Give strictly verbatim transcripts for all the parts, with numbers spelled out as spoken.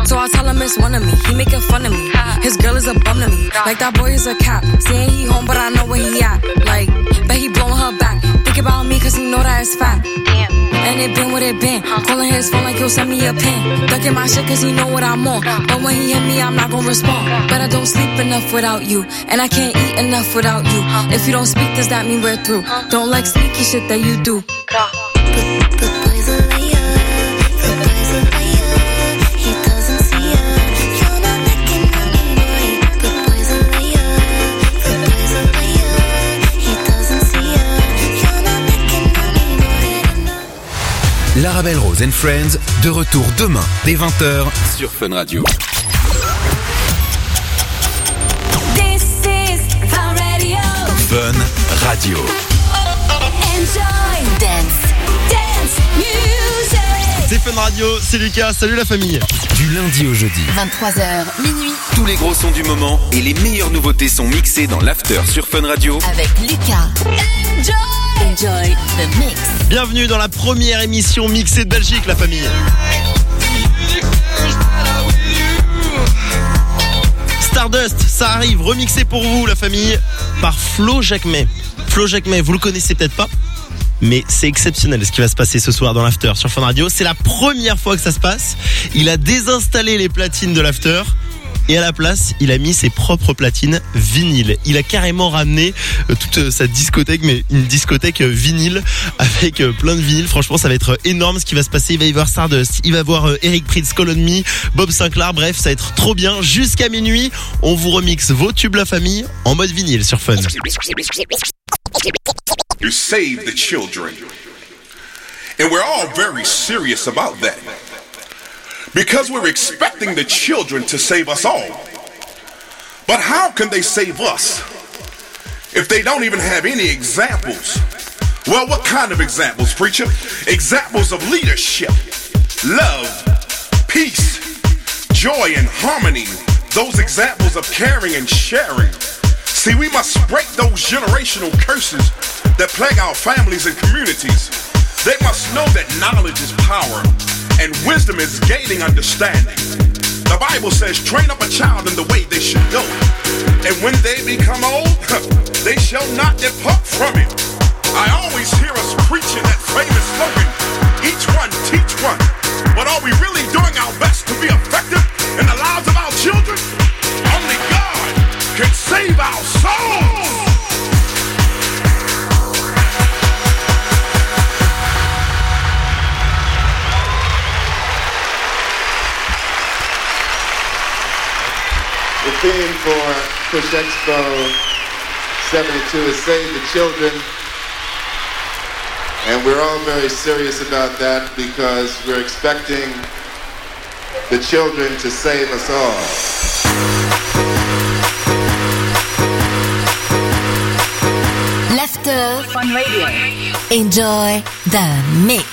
So I tell him it's one of me. He making fun of me. His girl is a bum to me. Like that boy is a cap. Saying he home, but I know where he at. Like, bet he blowing her back. Think about me, cause he know that it's fat. Damn. And it been what it been. Calling his phone like he'll send me a pin. Ducking my shit cause he know what I'm on. But when he hit me, I'm not gonna respond. But I don't sleep enough without you. And I can't eat enough without you. If you don't speak, does that mean we're through? Don't like sneaky shit that you do. Lara Belle Rose and Friends, de retour demain, dès vingt heures, sur Fun Radio. This is Fun Radio. Fun Radio. Enjoy dance, dance music. C'est Fun Radio, c'est Lucas, salut la famille. Du lundi au jeudi, vingt-trois heures, minuit. tous les gros sons du moment et les meilleures nouveautés sont mixés dans l'After sur Fun Radio. Avec Lucas. Enjoy. Enjoy the mix. Bienvenue dans la première émission mixée de Belgique, la famille. Stardust, ça arrive, remixé pour vous, la famille, par Flo Jacquemet. Flo Jacquemet, vous le connaissez peut-être pas, mais c'est exceptionnel ce qui va se passer ce soir dans l'After sur Fun Radio. C'est la première fois que ça se passe. Il a désinstallé les platines de l'After. Et à la place, il a mis ses propres platines vinyle. Il a carrément ramené euh, toute euh, sa discothèque, mais une discothèque euh, vinyle avec euh, plein de vinyles. Franchement, ça va être énorme ce qui va se passer. Il va y avoir Stardust, il va y avoir euh, Eric Prydz, Call on Me, Bob Sinclair. Bref, ça va être trop bien. Jusqu'à minuit, on vous remixe vos tubes la famille en mode vinyle sur Fun. You save the children. And we're all very serious about that. Because we're expecting the children to save us all. But how can they save us if they don't even have any examples? Well, what kind of examples, preacher? Examples of leadership, love, peace, joy, and harmony. Those examples of caring and sharing. See, we must break those generational curses that plague our families and communities. They must know that knowledge is power. And wisdom is gaining understanding. The Bible says, train up a child in the way they should go. And when they become old, they shall not depart from it. I always hear us preaching that famous slogan, each one teach one. But are we really doing our best to be effective in the lives of our children? Only God can save our souls. The theme for Push Expo seventy-two is Save the Children. And we're all very serious about that because we're expecting the children to save us all. L'After Fun Radio. Enjoy the mix.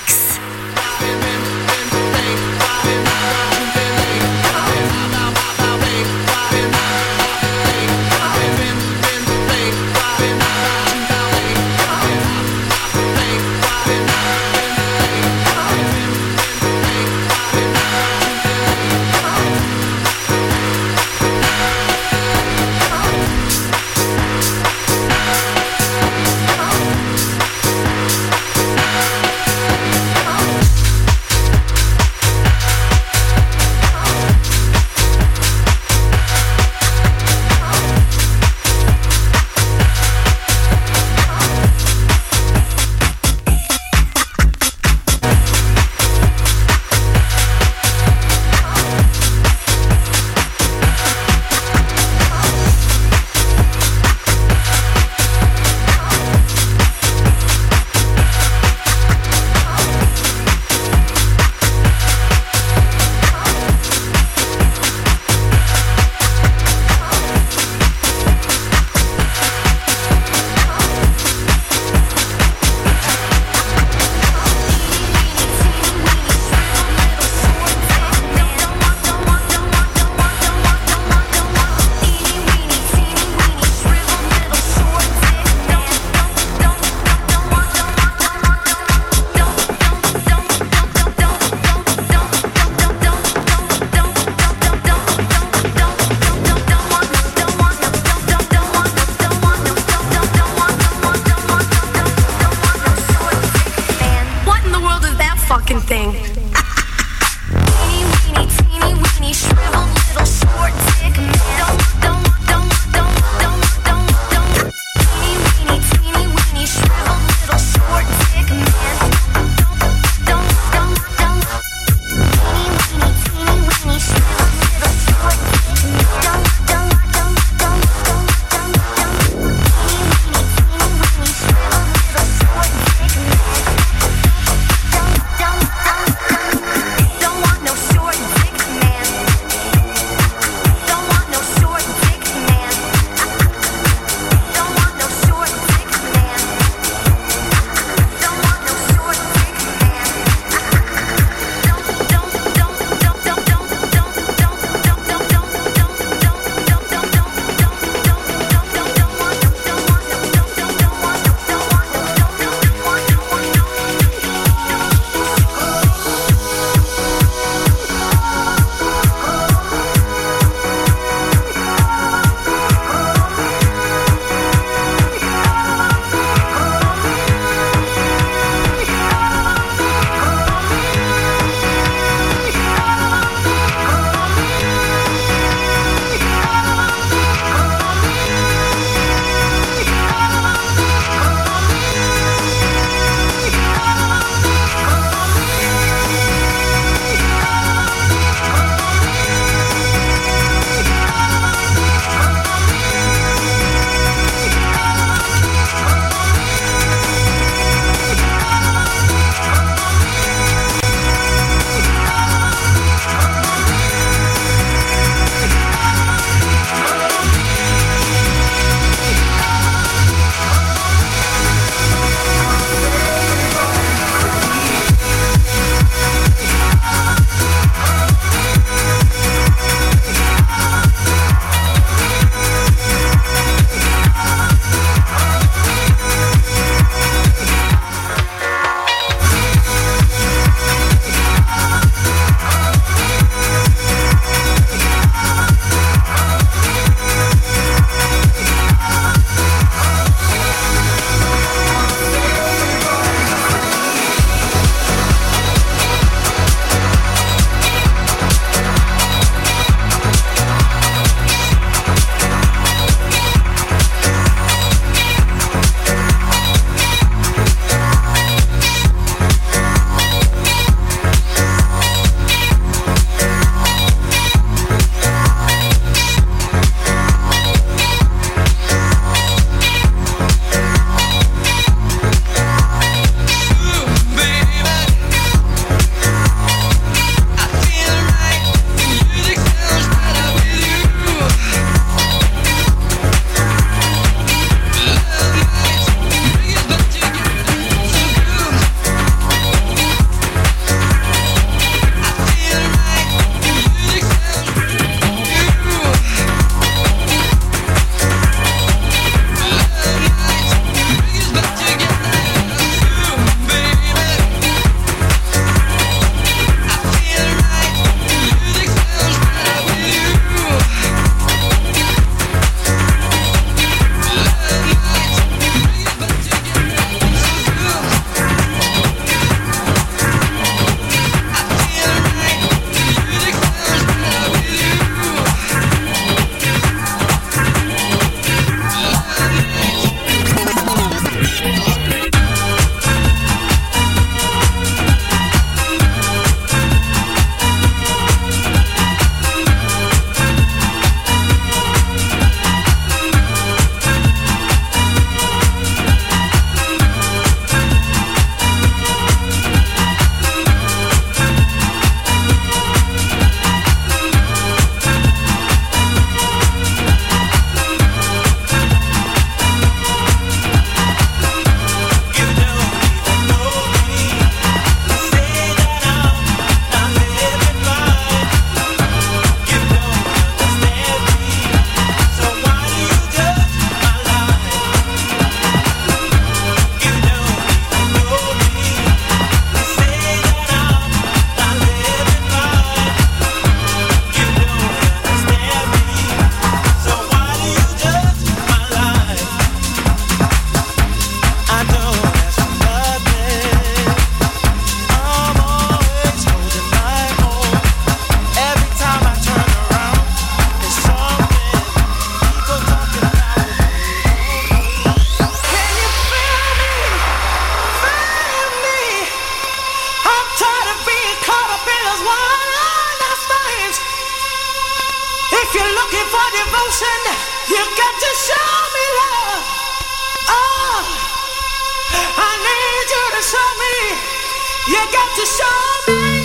If you're looking for devotion, you got to show me love. Oh, I need you to show me. You got to show me.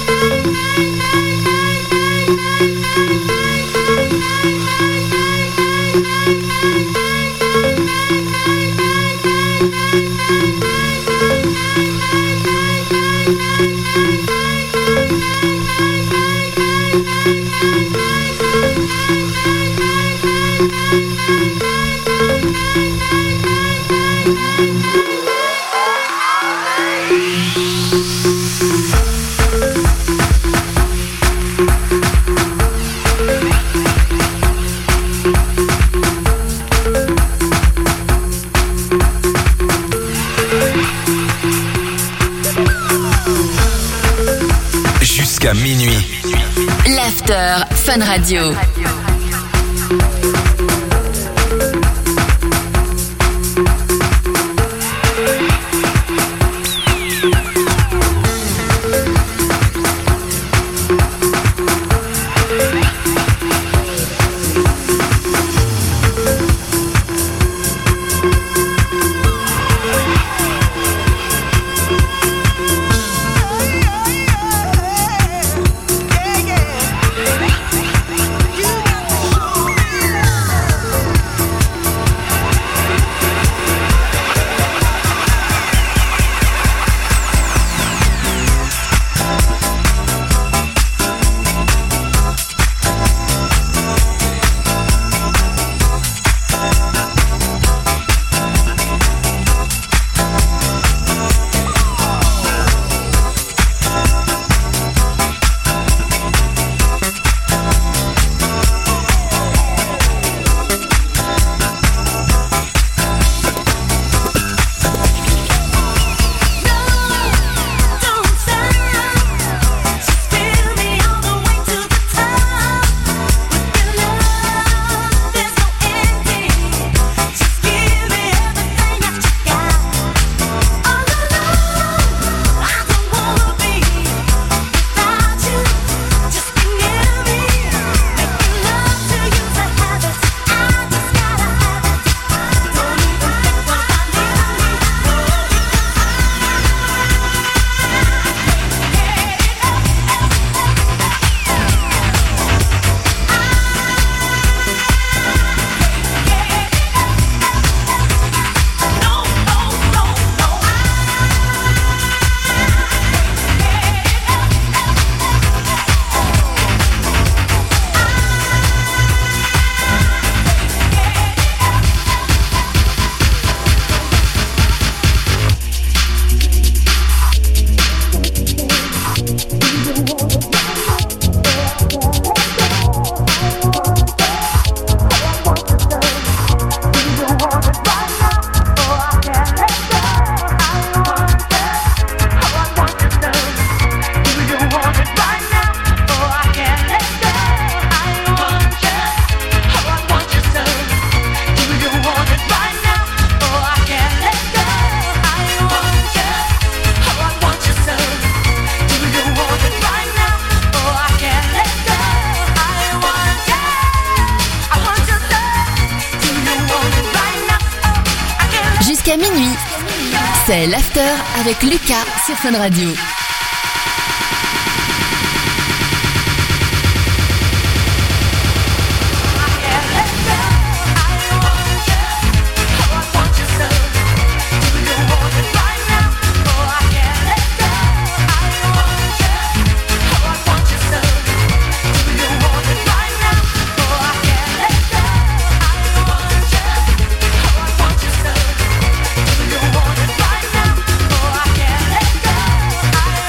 Jusqu'à minuit. L'After Fun Radio. Jusqu'à minuit, c'est l'After avec Lucas sur Fun Radio. I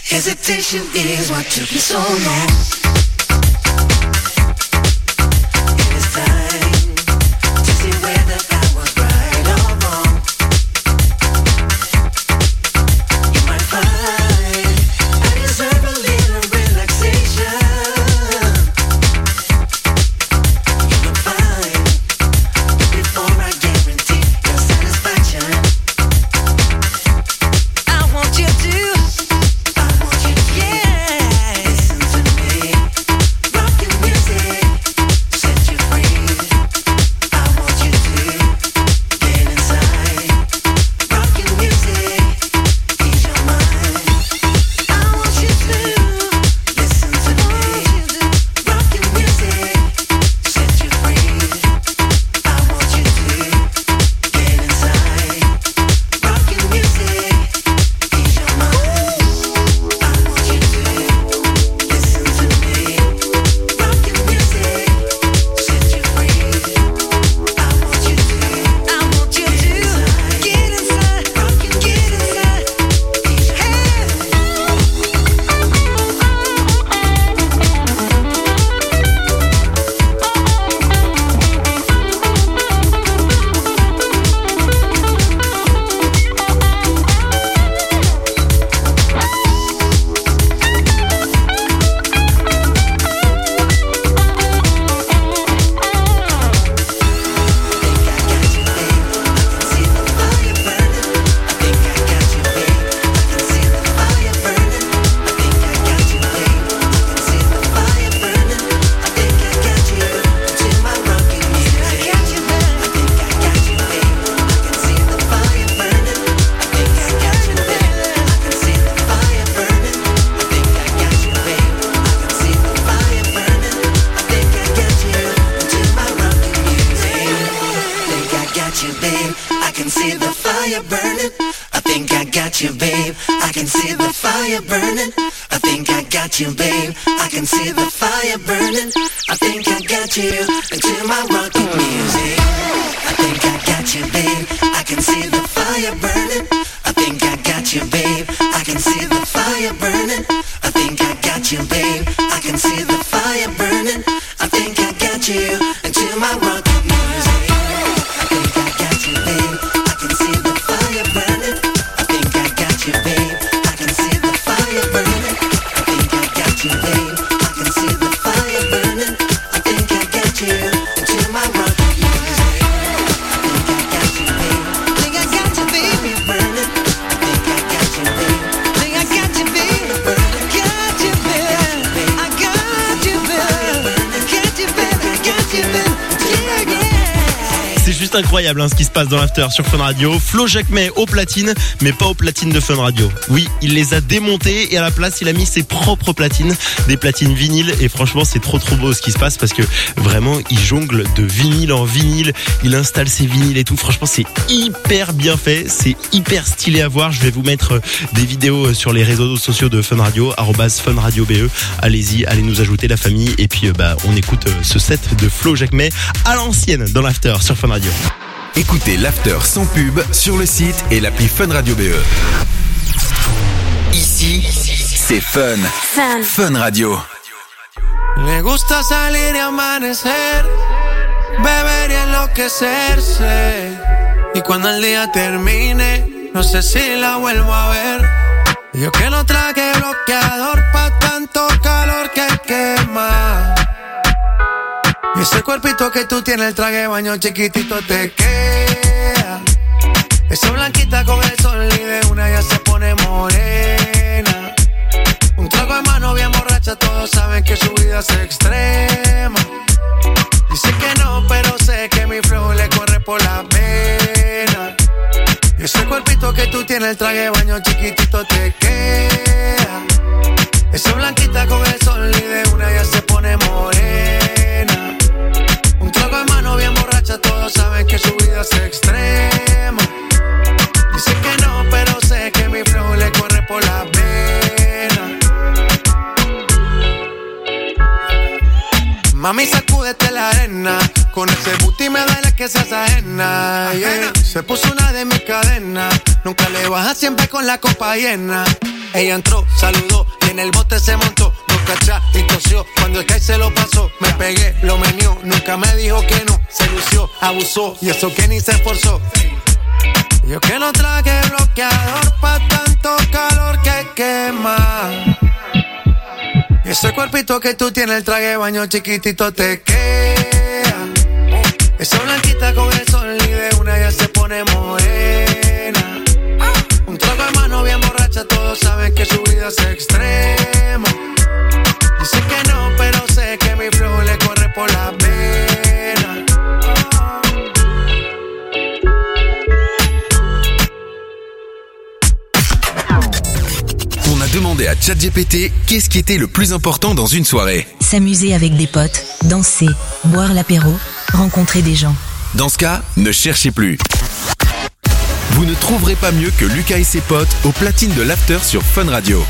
Hesitation is what took you so long. got you, babe. I can see the fire burning. I think I got you, babe. I can see the fire burning. I think I got you into my rocking music. I think I got you, babe. I can see the fire burning. I think I got you, babe. I can see the fire burning. I think I got you, babe. I can see the fire burning. I think I got you into my rocking music. I think I got you, babe. I can see the fire burning. I think I got you, babe. I can see the fire burning. I think I got you, babe. I can see the fire burning. I think I got you into my rocking music. I think I got you, babe. Think I got you, babe. Burning. I think I got you, babe. Think I got you, babe. Got you, babe. I got you, babe. Got you, babe. I got you, babe. Yeah, yeah. C'est juste incroyable hein, ce qui se passe dans l'after sur Fun Radio. Flo Jacquemet au platine, mais pas au platine de Fun Radio. Oui, il les a démontés et à la place il a mis ses propres platines, des platines vinyles. Et franchement c'est trop trop beau ce qui se passe parce que vraiment il jongle de vinyle en vinyle, il installe ses vinyles et tout. Franchement c'est hyper bien fait, c'est hyper stylé à voir. Je vais vous mettre des vidéos sur les réseaux sociaux de Fun Radio, arobase Fun Radio B E. Allez-y, allez nous ajouter la famille et puis bah on écoute ce set de Flo Jacquemet à l'ancienne dans l'after sur Fun Radio. Écoutez l'after sans pub sur le site et l'appli Fun Radio B E. Ici, c'est Fun. Fun. Fun Radio. Le gusta salir y amanecer, beber y enloquecerse. Y cuando el día termine, no sé si la vuelvo a ver. Yo que no traje bloqueador pa' tanto calor que quema. Y ese cuerpito que tú tienes, el traje de baño chiquitito te queda. Esa blanquita con el sol y de una ya se pone morena. Un trago de mano bien borracha, todos saben que su vida es extrema. Dice que no, pero sé que mi flow le corre por la vena. Y ese cuerpito que tú tienes, el traje de baño chiquitito te queda. Esa blanquita con el sol y de una ya se pone morena. Un trago de mano bien borracha, todos saben que su vida es extrema. Dice que no, pero sé que mi flow le corre por la vena. Mami, sacúdete la arena, con ese booty me duele que seas ajena, yeah. Se puso una de mis cadenas, nunca le baja siempre con la copa llena. Ella entró, saludó y en el bote se montó. Dos cachas y tosió, cuando el Sky se lo pasó. Me pegué, lo menió, nunca me dijo que no. Se lució, abusó y eso que ni se esforzó. Yo que no traje bloqueador pa' tanto calor que quema. Y ese cuerpito que tú tienes, el traje de baño chiquitito te queda. Esa blanquita con el sol y de una ya se pone morena. Un trago de mano bien borracha, todos saben que su vida es extrema. Dice que no, pero sé que mi flow le corre por la vena. On a demandé à ChatGPT qu'est-ce qui était le plus important dans une soirée. S'amuser avec des potes, danser, boire l'apéro, rencontrer des gens. Dans ce cas, ne cherchez plus. Vous ne trouverez pas mieux que Lucas et ses potes au platine de l'After sur Fun Radio.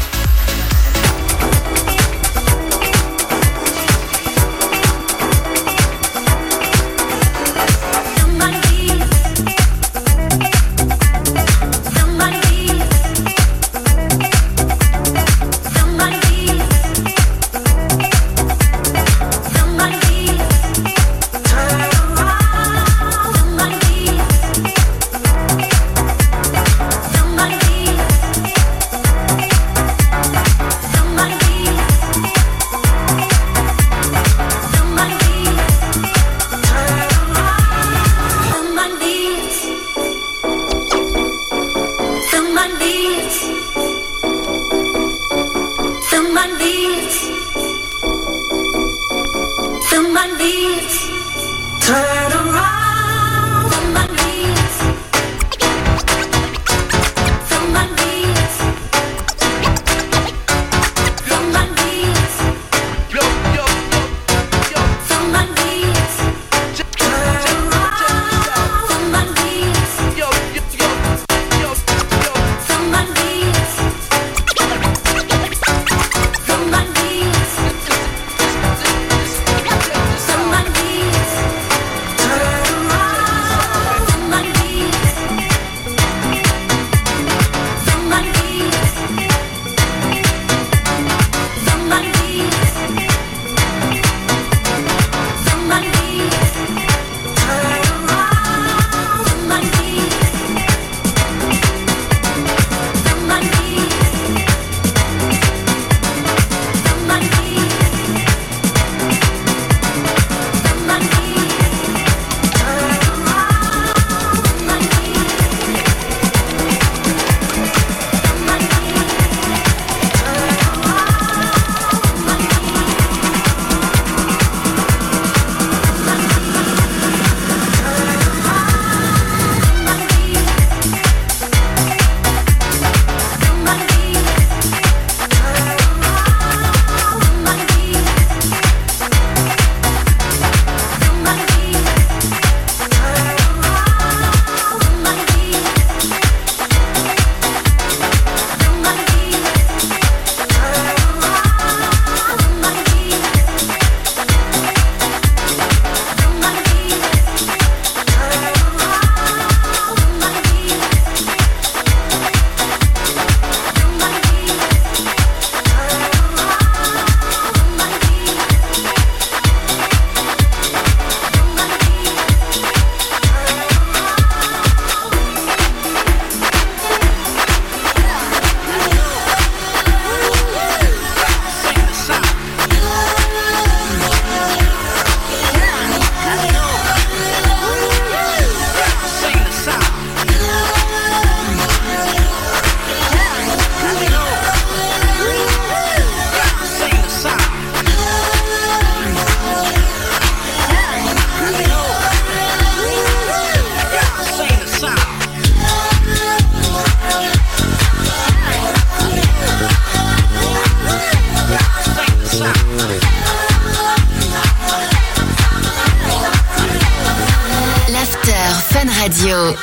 Radio.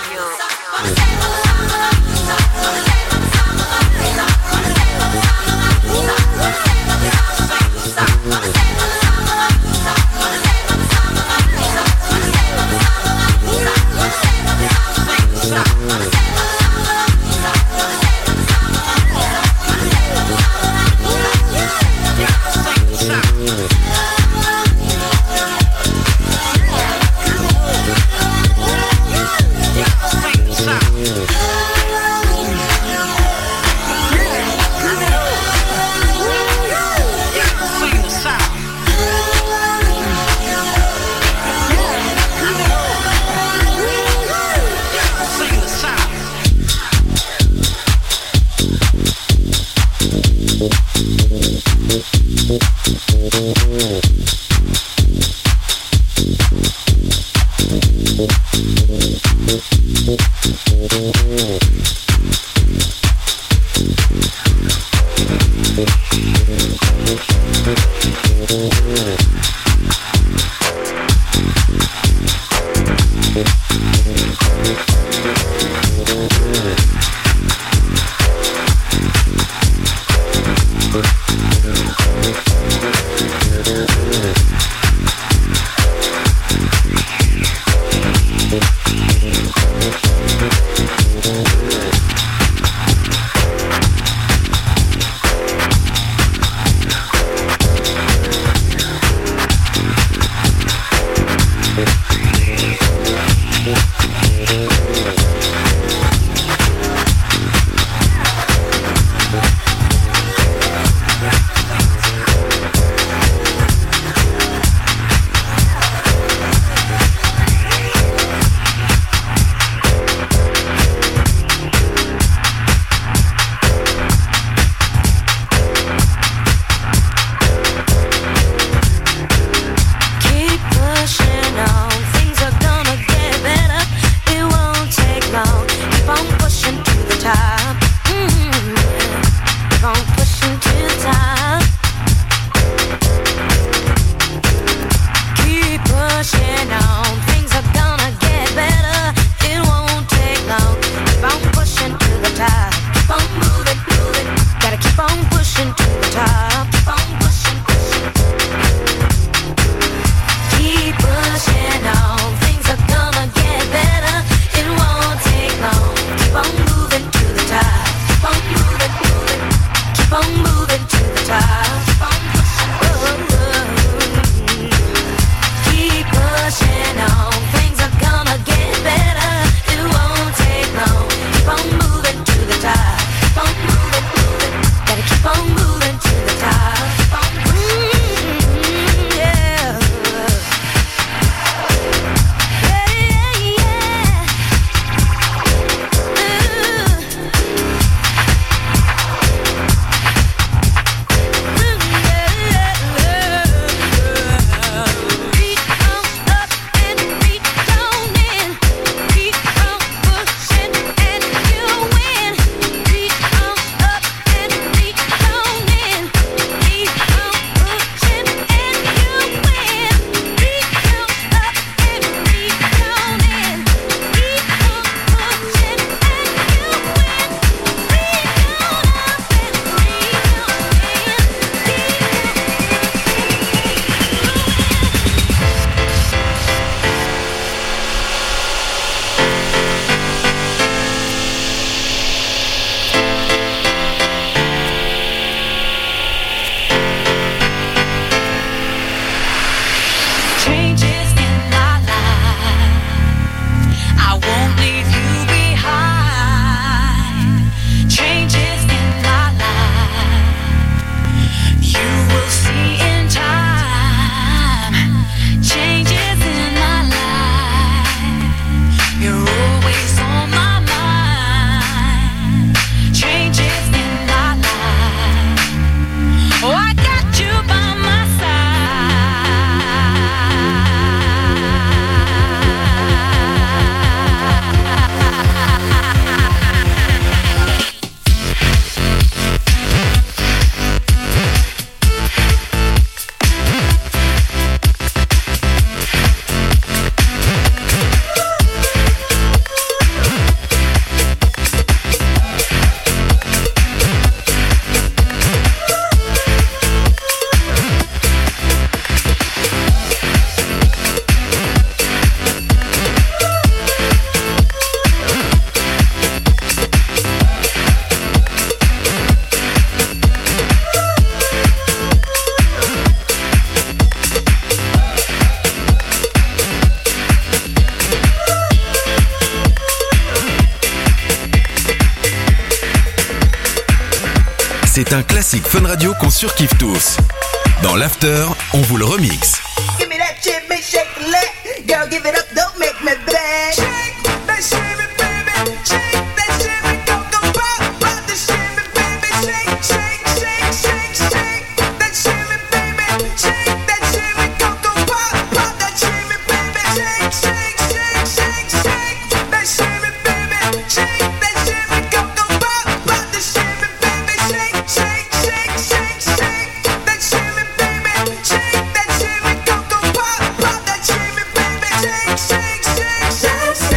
c'est un classique Fun Radio qu'on surkiffe tous. Dans l'After, on vous le remixe. Give me that shit, make shake the leg. Girl, give it up, don't make me beg. Shake that shit, baby. Shake that shit, make go go pop, pop the shit, baby. Shake, shake, shake, shake, shake that shit, baby. Shake that shit, make go go pop, pop that shit, baby. Shake, shake, shake, shake, shake that shit, baby. Shake that shit, make go go pop, pop the shit, baby. Shake, shake, shake, shake, shake that shit, baby. Shake that shit, make go go pop, pop that shit, baby. Shake, shake, shake, shake, shake.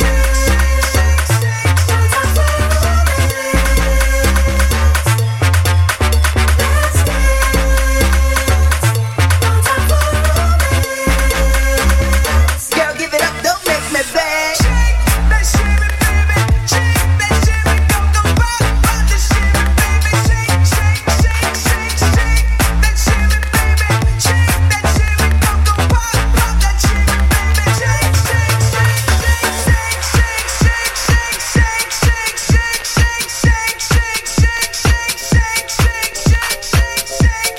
Girl, give it up, don't make me beg. Shake that shit, baby. Shake that shit, make go go pop, pop the shit, baby. Shake, shake, shake, shake, shake that shit, baby. Shake that shit, make go go pop, pop that shit, baby. Shake, shake, shake, shake, shake, shake, shake, shake, shake, shake, shake, shake, shake, shake, shake, shake, shake, shake,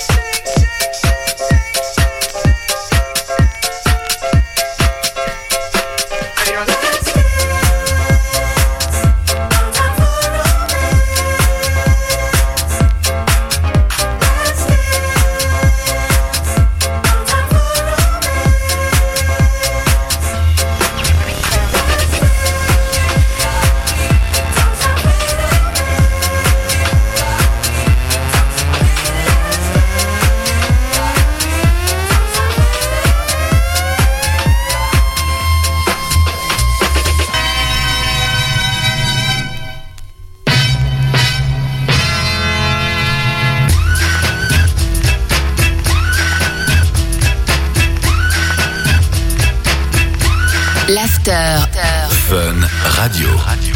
L'After. Fun Radio.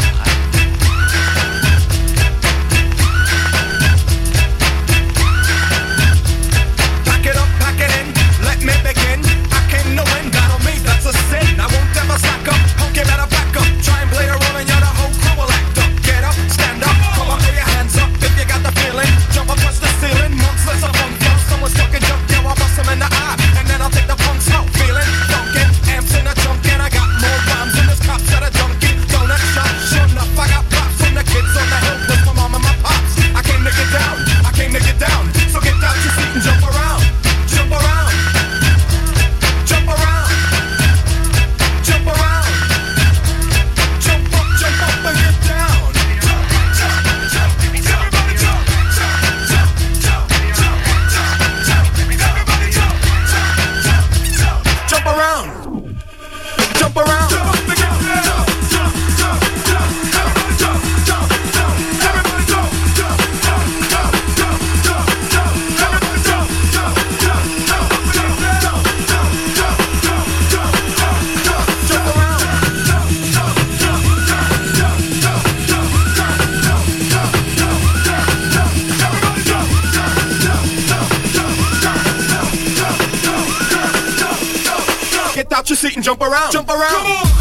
Pack it up, pack it in, let me begin. I came to win, battle me, that's a sin. I won't ever slack up, punk you better back up. Try and play a role and you're the whole crew will act up. Get up, stand up, come on, throw your hands up if you got the feeling. Jump up, touch the ceiling, monsters of fun. Someone's talking junk, yeah, I'll bust them in the eye. And then I'll take the punk smoke, feeling funkin'. Amps in a junk and I got more rhymes than this cops at a junkie. Donut shop, sure enough, I got props from the kids on the hill with my mom and my pops. I came to get down, I came to get down. So get out your seat and jump around, jump around, jump around, jump around, jump up, jump up and get down. Jump, jump, jump, everybody jump, jump, jump, jump, jump, jump, jump, everybody jump, jump, jump, jump, jump around, jump around, jump up and get down. Jump, jump, jump, everybody jump, jump, jump, everybody jump, jump, jump, jump, jump, jump, jump, everybody jump, jump, jump, jump, jump, jump, jump, jump, jump, jump, jump, jump around, jump, jump, jump, jump, jump, jump, jump, jump, jump, jump, jump, jump, everybody jump, jump, jump, jump, jump, jump, jump, jump, jump, jump, jump. Get out your seat and jump around, jump around. Come on.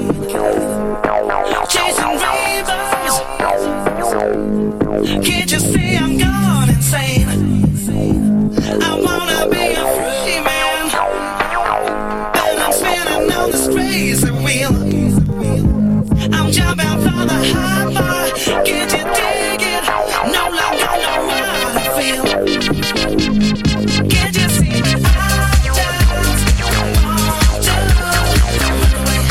Chasing rainbows. Can't you see I'm gone insane? I wanna be a free man, but I'm spinning on this crazy wheel. I'm jumping for the high bar. Can't you dig it? No longer know how to feel. Can't you see? I just want to run away.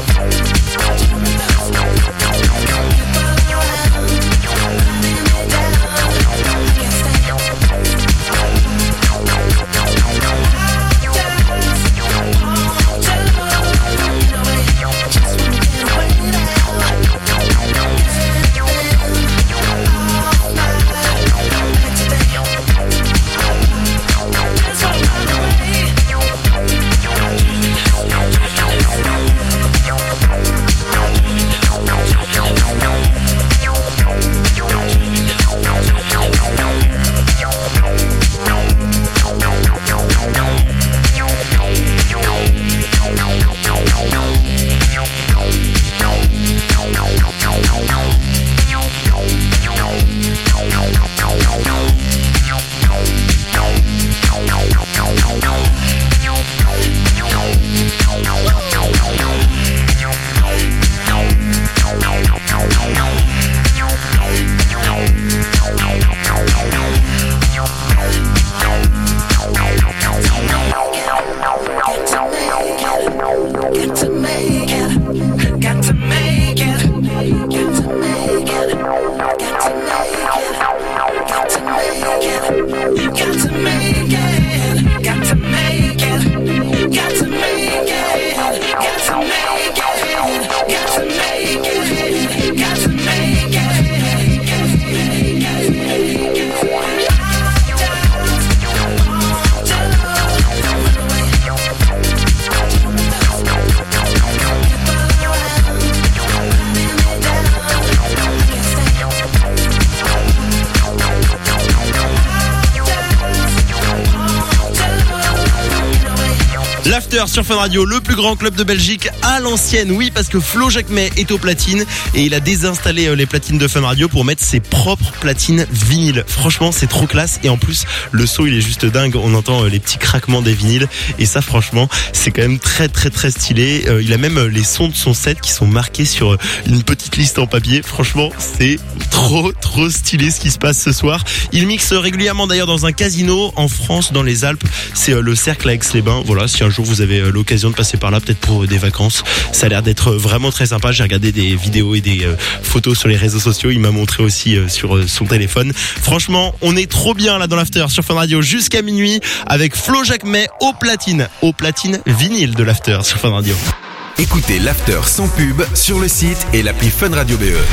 L'After sur Fun Radio, le plus grand club de Belgique à l'ancienne. Oui, parce que Flo Jacquemet est aux platines et il a désinstallé les platines de Fun Radio pour mettre ses propres platines vinyles. Franchement, c'est trop classe et en plus, le son il est juste dingue. On entend les petits craquements des vinyles et ça, franchement, c'est quand même très très très stylé. Il a même les sons de son set qui sont marqués sur une petite liste en papier. Franchement, c'est trop trop stylé ce qui se passe ce soir. Il mixe régulièrement d'ailleurs dans un casino en France, dans les Alpes. C'est le Cercle à Aix-les-Bains. Voilà, si un jour vous avez l'occasion de passer par là, peut-être pour des vacances, ça a l'air d'être vraiment très sympa. J'ai regardé des vidéos et des photos sur les réseaux sociaux. Il m'a montré aussi sur son téléphone. Franchement, on est trop bien là dans l'After sur Fun Radio jusqu'à minuit avec Flo Jacquemet au platine, au platine vinyle de l'After sur Fun Radio. Écoutez l'After sans pub sur le site et l'appli Fun Radio B E.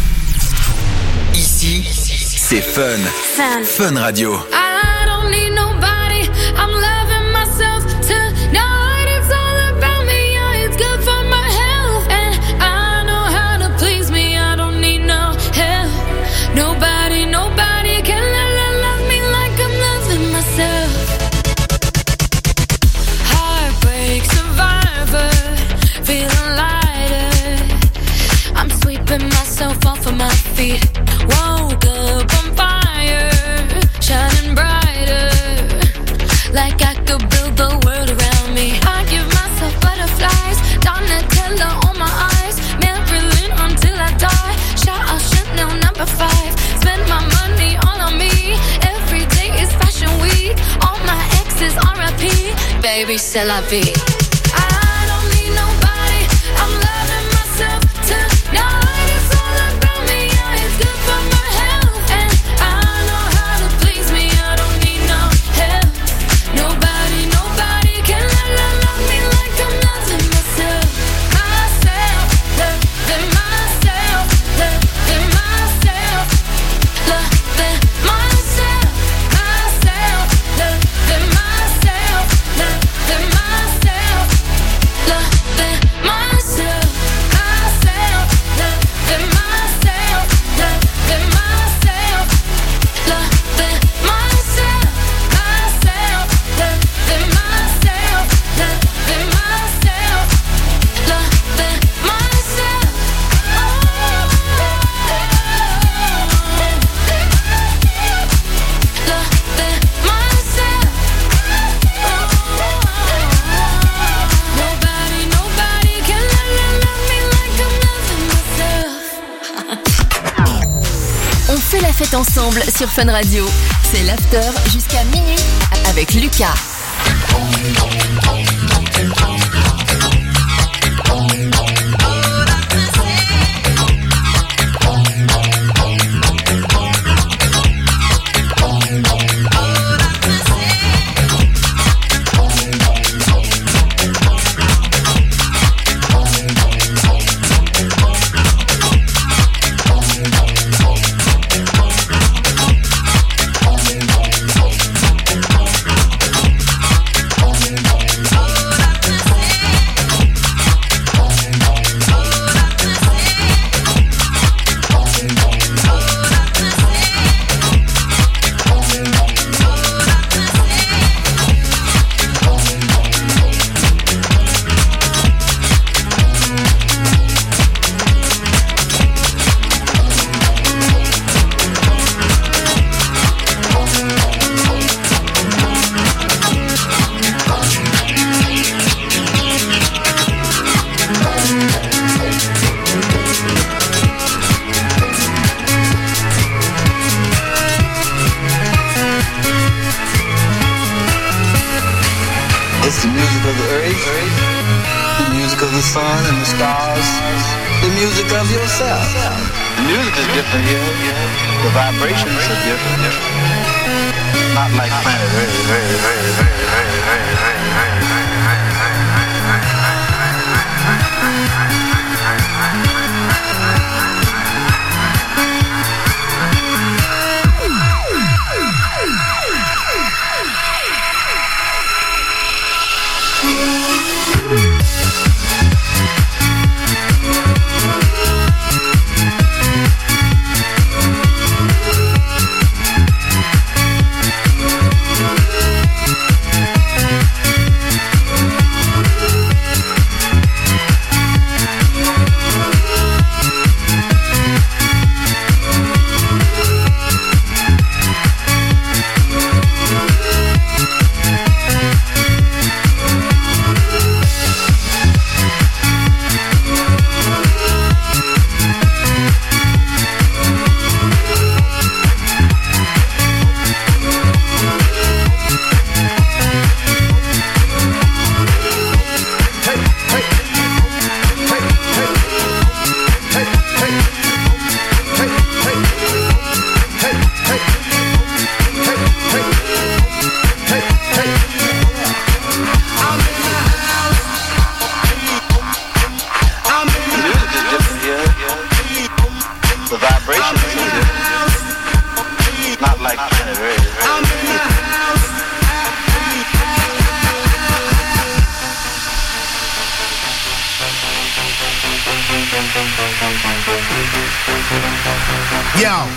Ici, c'est Fun. Fun, Fun Radio. I don't need nobody, I'm loving myself tonight. It's all about me, yeah, it's good for my health. And I know how to please me, I don't need no help. Nobody, nobody can love, love me like I'm loving myself. Heartbreak survivor, feeling lighter. I'm sweeping myself off of my feet. Woke up on fire, shining brighter, like I could build the world around me. I give myself butterflies, Donatella on my eyes, Marilyn until I die. Shout out Chanel number five, spend my money all on me. Every day is fashion week, all my exes R I P. Baby, c'est la vie. I don't need nobody, I'm loving myself tonight. It's all about me, yeah, it's good for my health. And I know how to please me, I don't need no help. Nobody, nobody can love, love, love me like I'm loving myself. Myself, loving myself, loving myself, loving myself, myself, loving myself, loving myself, la fête ensemble sur Fun Radio. C'est l'after jusqu'à minuit avec Lucas. It's the music of the earth, the music of the sun and the stars, the music of yourself. The music is different here, the vibrations are different. Not like planet Earth, very, very, very, very, very, very, very, Yo.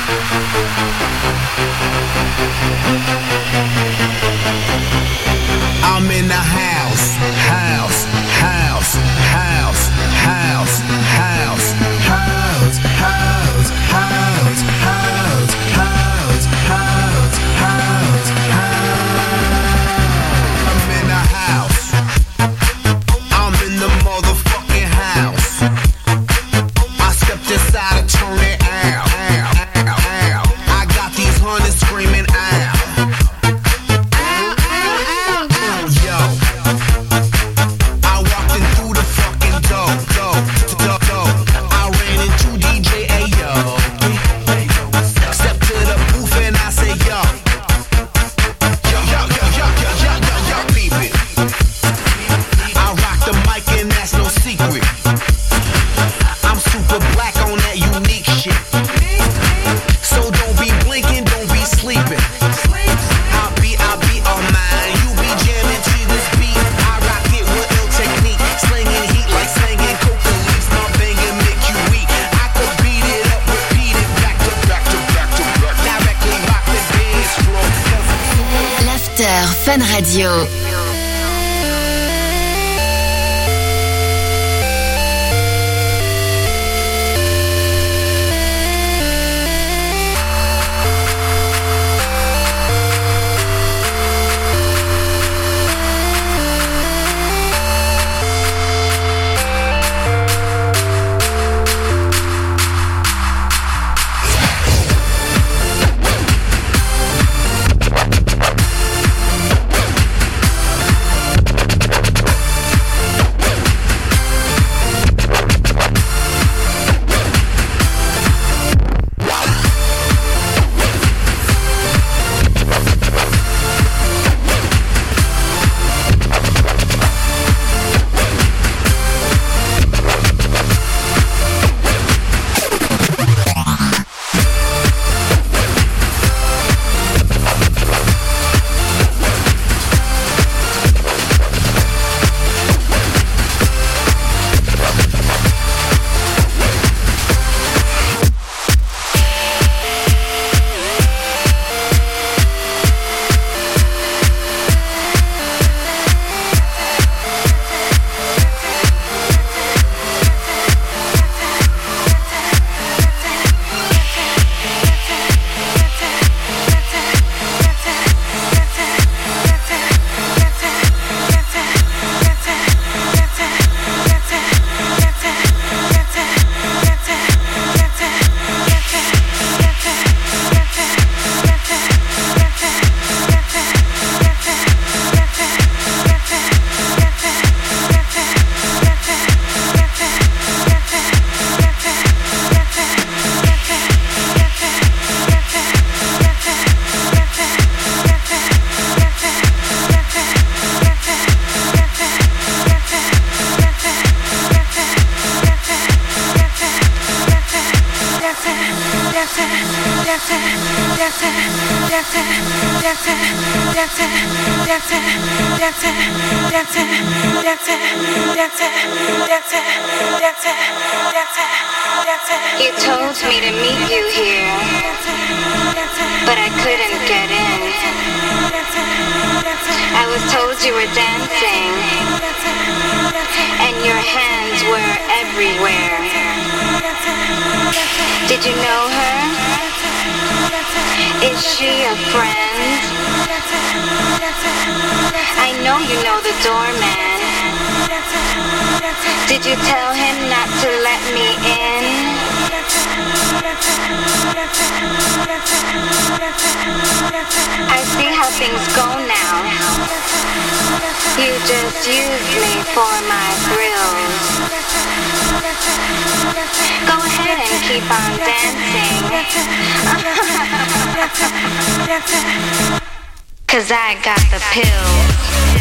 I'm in the house, house, house, house, house, house, house, house, house, house, house, house, house, house. I'm in the house. I'm in the motherfucking house. I stepped inside and turned it out. I got these hunters screaming out. Yo, I walked in through the fucking door, door, door, door. I ran into D J Ayo. Step to the booth and I say yo, yo, yo, yo, yo, yo, yo, yo, yo, peep it. I rock the mic and that's no secret. I'm super black on that unique shit. So don't be blinking, don't be sleeping. I'll be, I'll be on mine. You be jamming to this beat. I rock it with ill technique. Slinging heat like slinging coca leaves. My banging make you weak. I could beat it up, repeat it back to back to back to back. Directly rock the dance floor. L'after Fun Radio. You told me to meet you here, but I couldn't get in. I was told you were dancing, and your hands were everywhere. Did you know her? Is she a friend? I know you know the doorman. Did you tell him not to let me in? I see how things go now. You just use me for my thrills. Go ahead and keep on dancing. 'Cause I got the pills.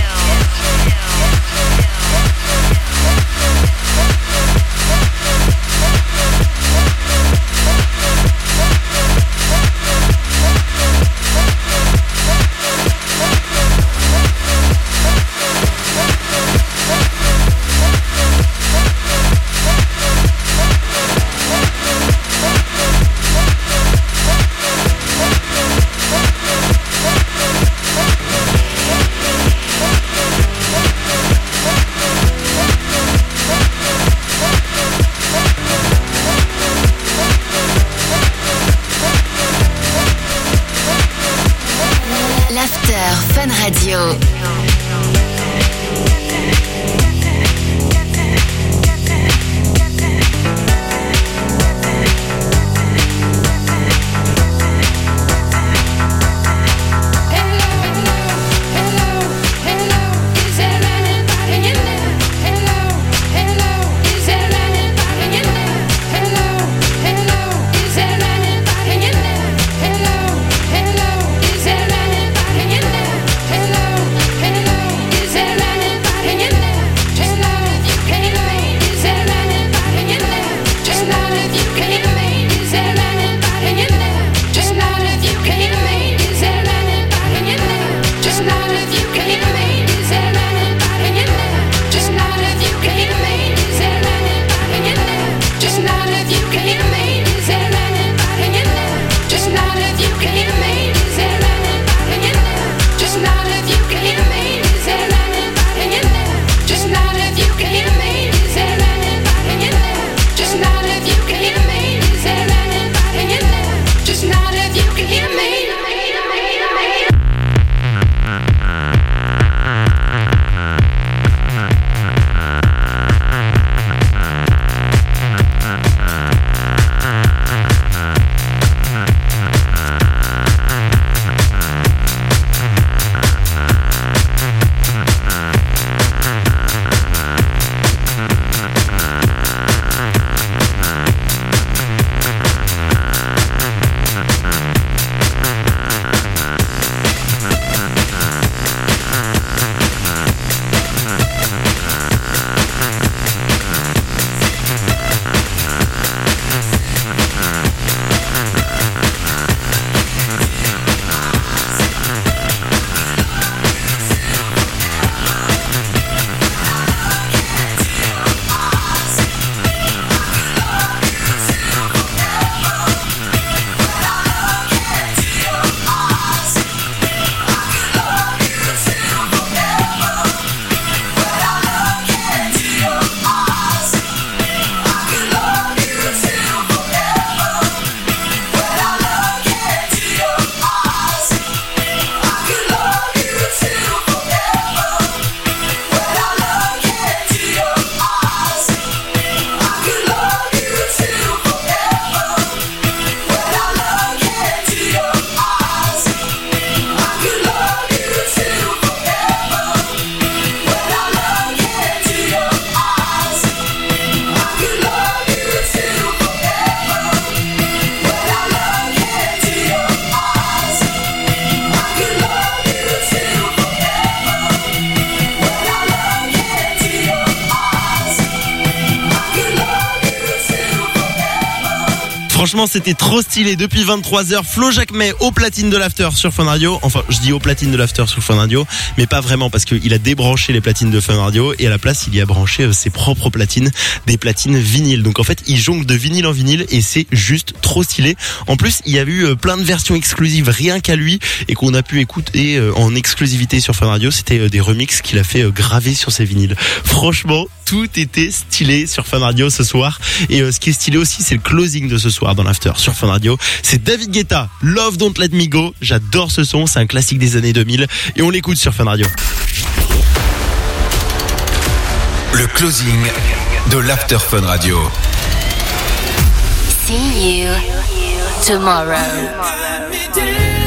Fun Radio. Hello, Franchement, c'était trop stylé. Depuis vingt-trois heures, Flo Jacquemet au platine de l'after sur Fun Radio. Enfin, je dis au platine de l'after sur Fun Radio, mais pas vraiment parce qu'il a débranché les platines de Fun Radio et à la place, il y a branché ses propres platines, des platines vinyles. Donc en fait, il jongle de vinyle en vinyle et c'est juste trop stylé. En plus, il y a eu plein de versions exclusives rien qu'à lui et qu'on a pu écouter en exclusivité sur Fun Radio. C'était des remixes qu'il a fait graver sur ses vinyles. Franchement, tout était stylé sur Fun Radio ce soir. Et euh, ce qui est stylé aussi, c'est le closing de ce soir dans l'after sur Fun Radio. C'est David Guetta, Love Don't Let Me Go. J'adore ce son, c'est un classique des années deux mille et on l'écoute sur Fun Radio. Le closing de l'after Fun Radio. See you tomorrow.